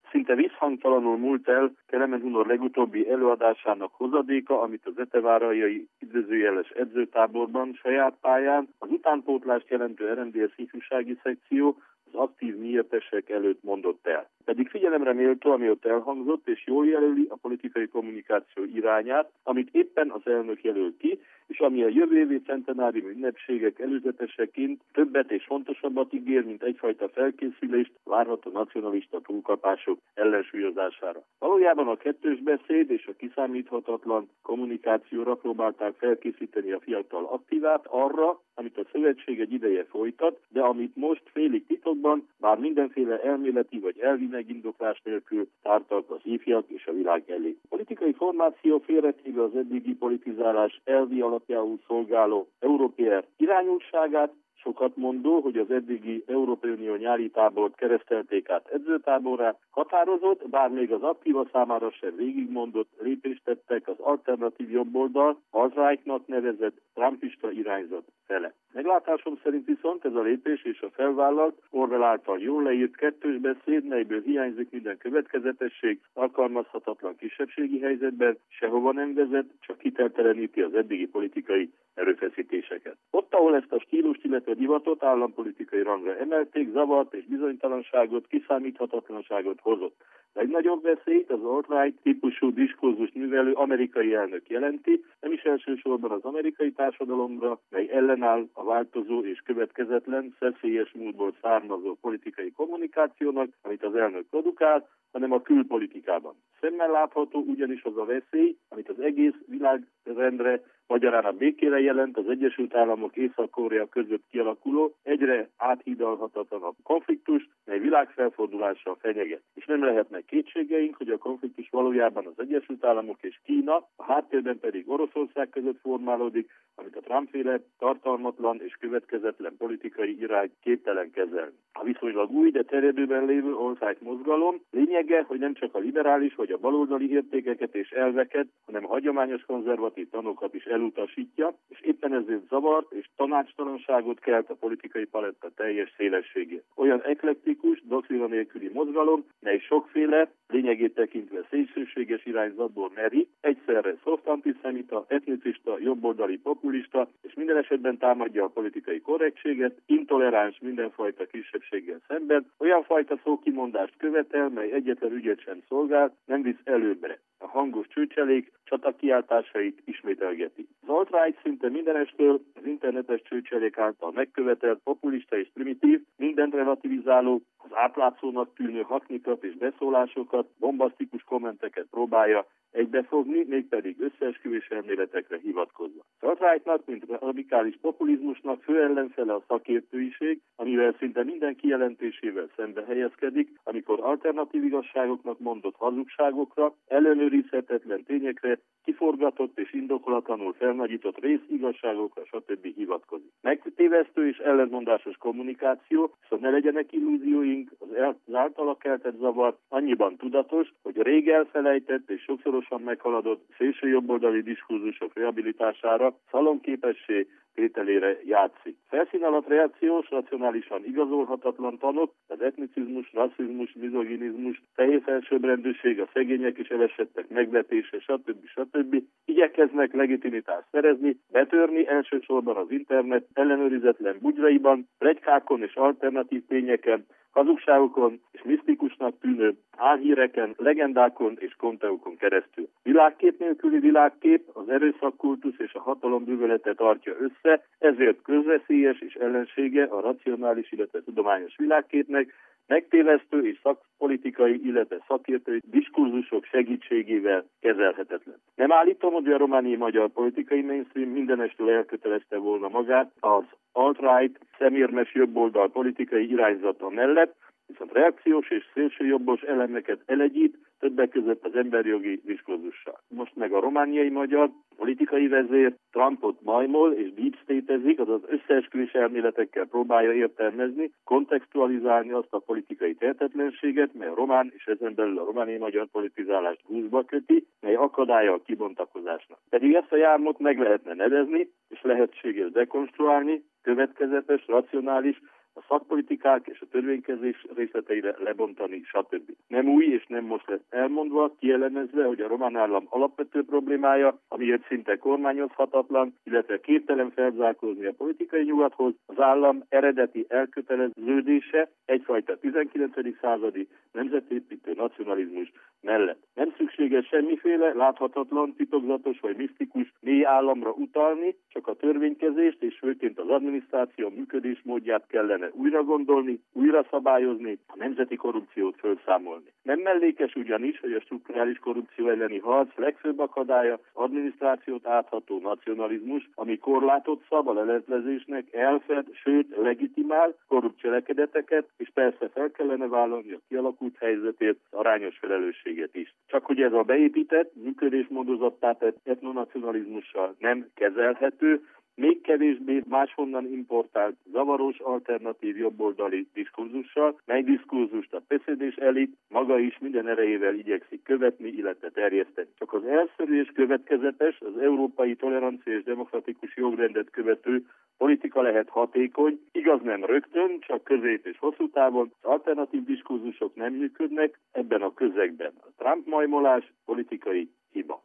Szinte visszhangtalanul múlt el Kelemen Hunor legutóbbi előadásának hozadéka, amit az eteváraljai idézőjeles edzőtáborban saját pályán az utánpótlást jelentő RMDSZ ifjúsági szekció az aktív miértesek előtt mondott el. Pedig figyelemre méltó, ami ott elhangzott, és jól jelöli a politikai kommunikáció irányát, amit éppen az elnök jelöl ki, és ami a jövő évi centenárium ünnepségek előzeteseként többet és fontosabbat ígér, mint egyfajta felkészülést várható nacionalista túlkapások ellensúlyozására. Valójában a kettős beszéd és a kiszámíthatatlan kommunikációra próbálták felkészíteni a fiatal aktívát arra, amit a szövetség egy ideje folytat, de amit most félig titokban, bár mindenféle elméleti vagy elvi megindoklás nélkül tártak az ifjak és a világ elé. A politikai formáció félretéve az eddigi politizálás elvi alapjául szolgáló Európér irányultságát, sokat mondó, hogy az eddigi Európai Unió nyári tábort keresztelték át edzőtáborrá, határozott, bár még az aktíva számára sem végigmondott lépést tettek az alternatív jobboldal, alt-rightnak nevezett trumpista irányzat fele. Meglátásom szerint viszont ez a lépés és a felvállalt, Orwell által jól leírt kettős beszéd, melyből hiányzik minden következetesség, alkalmazhatatlan kisebbségi helyzetben, sehova nem vezet, csak hitelteleníti az eddigi politikai erőfeszítéseket. Ott, ahol ezt a stílust, illetve divatot állampolitikai rangra emelték, zavart és bizonytalanságot, kiszámíthatatlanságot hozott. Legnagyobb veszélyt az alt-right típusú diskurzust művelő amerikai elnök jelenti, nem is elsősorban az amerikai társadalomra, mely ellenáll a változó és következetlen, szeszélyes múltból származó politikai kommunikációnak, amit az elnök produkál, hanem a külpolitikában. Szemmel látható ugyanis az a veszély, amit az egész világrendre, magyarán a békére jelent az Egyesült Államok Észak-Korea között kialakuló, egyre áthidalhatatlanabb konfliktus, mely világfelfordulással fenyeget. És nem lehetnek kétségeink, hogy a konfliktus valójában az Egyesült Államok és Kína, a háttérben pedig Oroszország között formálódik, amit a Trump-féle tartalmatlan és következetlen politikai irány képtelen kezelni. A viszonylag új, de terjedőben lévő alt-right mozgalom lényege, hogy nem csak a liberális vagy a baloldali értékeket és elveket, hanem a hagyományos konzervatív tanokat is elutasítja, és éppen ezért zavart és tanácstalanságot kelt a politikai paletta teljes szélességét. Olyan eklektikus, doktrína nélküli mozgalom, mely sokféle, lényegét tekintve szélsőséges irányzatból merít, egyszerre szoft antiszemita, etnicista, jobboldali populista, és minden esetben támadja a politikai korrektséget, intoleráns mindenfajta kisebbséggel szemben, olyan fajta szókimondást követel, mely egyetlen ügyet sem szolgál, nem visz előbbre. A hangos csőcselék csatakiáltásait ismételgeti. Az alt-right szinte mindenestől az internetes csőcselék által megkövetelt populista és primitív, mindent relativizáló, az átlátszónak tűnő haknikat és beszólásokat, bombasztikus kommenteket próbálja egybefogni, mégpedig összeesküvés elméletekre hivatkozva. Az alt-rightnak, mint radikális populizmusnak fő ellenfele a szakértőiség, amivel szinte minden kijelentésével szembe helyezkedik, amikor alternatív igazságoknak mondott hazugságokra, ellenőrizhetetlen tényekre, kiforgatott és indokolatlanul felnagyított részigazságokra, stb. Hivatkozik. Megtévesztő és ellentmondásos kommunikáció, szóval ne legyenek illúzióink, az általa keltett zavar annyiban tudatos, hogy a rég elfelejtett és sokszorosan meghaladott szélsőjobboldali diskurzusok rehabilitására szalonképessé tételére játszik. Felszín alatt reakciós, racionálisan igazolhatatlan tanok, az etnicizmus, rasszizmus, mizoginizmus, fehér felsőbbrendűség, a szegények és elesettek megvetése, stb. Igyekeznek legitimitást szerezni, betörni elsősorban az internet ellenőrizetlen bugyraiban, pletykákon és alternatív tényeken, hazugságokon és misztikusnak tűnő álhíreken, legendákon és konteókon keresztül. Világkép nélküli világkép az erőszakkultusz és a hatalombűvölete tartja össze, ezért közveszélyes és ellensége a racionális, illetve tudományos világképnek, megtévesztő és szakpolitikai, illetve szakértői diskurzusok segítségével kezelhetetlen. Nem állítom, hogy a romániai magyar politikai mainstream mindenestől elkötelezte volna magát az alt-right, szemérmes jobboldal politikai irányzata mellett, viszont reakciós és szélsőjobbos elemeket elegyít, többek között az emberjogi diskurzussal. Most meg a romániai magyar politikai vezér Trumpot majmol és deep state-ezik, azaz összeesküvés elméletekkel próbálja értelmezni, kontextualizálni azt a politikai tehetetlenséget, mely a román és ezen belül a romániai magyar politizálást gúzsba köti, mely akadálya a kibontakozásnak. Pedig ezt a jármot meg lehetne nevezni, és lehetséges dekonstruálni, következetes, racionális, a szakpolitikák és a törvénykezés részleteire lebontani, stb. Nem új és nem most lesz elmondva, kielemezve, hogy a román állam alapvető problémája, amiért szinte kormányozhatatlan, illetve képtelen felzárkózni a politikai nyugathoz, az állam eredeti elköteleződése egyfajta 19. századi nemzetépítő nacionalizmus mellett. Nem szükséges semmiféle láthatatlan, titokzatos vagy misztikus mély államra utalni, csak a törvénykezést és főként az adminisztráció működésmódját kellene újra gondolni, újra szabályozni, a nemzeti korrupciót felszámolni. Nem mellékes ugyanis, hogy a strukturális korrupció elleni harc legfőbb akadálya az adminisztrációt átható nacionalizmus, ami korlátot szab a leleplezésnek, elfed, sőt legitimál korrupt cselekedeteket, és persze fel kellene vállalni a kialakult helyzetért arányos felelősséget is. Csak hogy ez a beépített, működésmódozattá tett etnonacionalizmussal nem kezelhető, még kevésbé máshonnan importált zavaros alternatív jobboldali diskurzussal, mely diskurzust a beszédés elit maga is minden erejével igyekszik követni, illetve terjeszteni. Csak az elszerű és következetes, az európai tolerancia és demokratikus jogrendet követő politika lehet hatékony, igaz nem rögtön, csak közép és hosszú távon, az alternatív diskurzusok nem működnek ebben a közegben. A Trump majmolás politikai hiba.